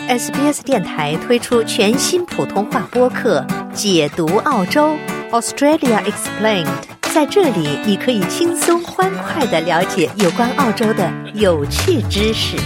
SBS 电台推出全新普通话播客解读澳洲 Australia Explained， 在这里你可以轻松欢快地了解有关澳洲的有趣知识。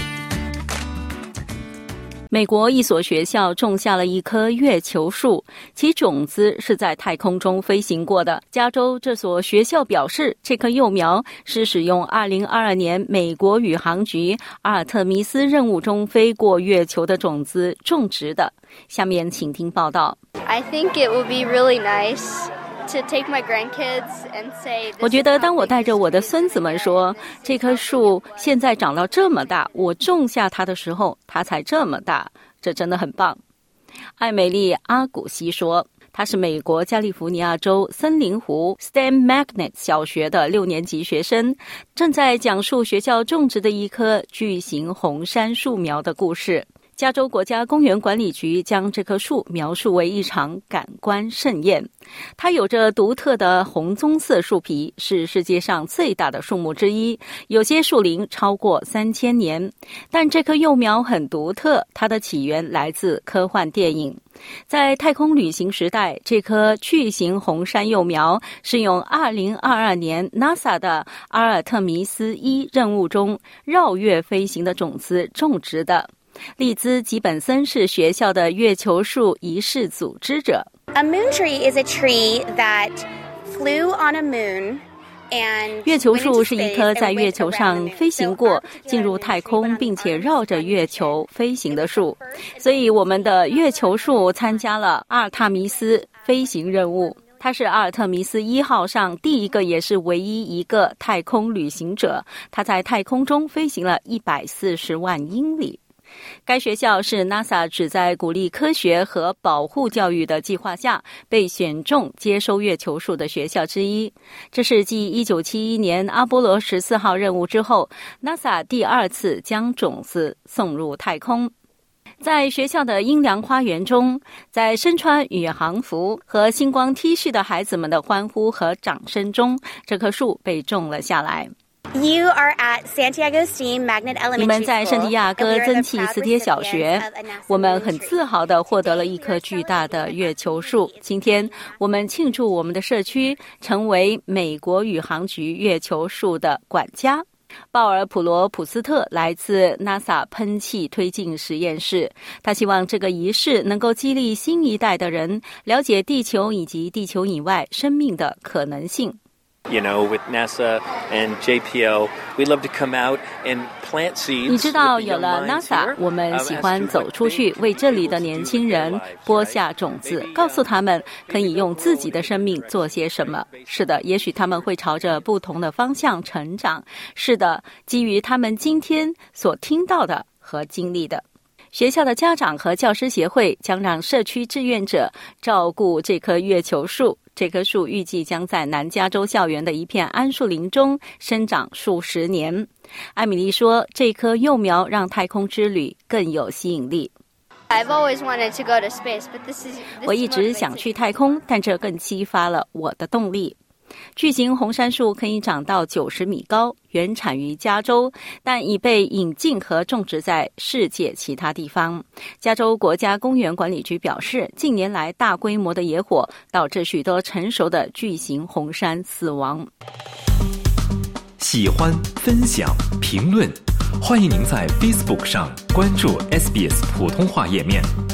美国一所学校种下了一棵月球树，其种子是在太空中飞行过的。加州这所学校表示，这棵幼苗是使用2022年美国宇航局阿尔特弥斯任务中飞过月球的种子种植的。下面请听报道。 I think it would be really nice.To take my grandkids and say, 我觉得当我带着我的孙子们说，这棵树现在长到这么大，我种下它的时候它才这么大，这真的很棒。艾美丽·阿古西说，她是美国加利福尼亚州森林湖 Stan Magnet 小学的6年级学生，正在讲述学校种植的一棵巨型红杉树苗的故事。加州国家公园管理局将这棵树描述为一场感官盛宴。它有着独特的红棕色树皮，是世界上最大的树木之一，有些树龄超过3000年。但这棵幼苗很独特，它的起源来自科幻电影。在太空旅行时代，这棵巨型红杉幼苗是用2022年 NASA 的阿尔特弥斯1任务中绕月飞行的种子种植的。利兹·吉本森是学校的月球树仪式组织者。 A moon tree is a tree that flew on a moon. 月球树是一棵在月球上飞行过、进入太空并且绕着月球飞行的树，所以我们的月球树参加了阿尔特弥斯飞行任务。他是阿尔特弥斯1号上第一个也是唯一一个太空旅行者，他在太空中飞行了140万英里。该学校是 NASA 旨在鼓励科学和保护教育的计划下被选中接收月球树的学校之一。这是继1971年阿波罗14号任务之后 NASA 第2次将种子送入太空。在学校的阴凉花园中，在身穿宇航服和星光 T 恤的孩子们的欢呼和掌声中，这棵树被种了下来。 You are at Santiago Steam Magnet Elementary School. 你们在圣地亚哥蒸汽磁铁小学，我们很自豪地获得了一棵巨大的月球树。今天我们庆祝我们的社区成为美国宇航局月球树的管家。鲍尔·普罗普斯特来自 NASA 喷气推进实验室，他希望这个仪式能够激励新一代的人了解地球以及地球以外生命的可能性。 You know, with NASA and JPL, we love to come out and plant seeds. 你知道，有了 NASA， 我们喜欢走出去，为这里的年轻人播下种子，告诉他们可以用自己的生命做些什么。是的，也许他们会朝着不同的方向成长。是的，基于他们今天所听到的和经历的。学校的家长和教师协会将让社区志愿者照顾这棵月球树。这棵树预计将在南加州校园的一片桉树林中生长数十年。艾米丽说，这棵幼苗让太空之旅更有吸引力。 I've always wanted to go to space, but this 我一直想去太空，但这更激发了我的动力。巨型红杉树可以长到90米高，原产于加州，但已被引进和种植在世界其他地方。加州国家公园管理局表示，近年来大规模的野火导致许多成熟的巨型红杉死亡。 喜欢、分享、评论，欢迎您在 Facebook 上关注 SBS 普通话页面。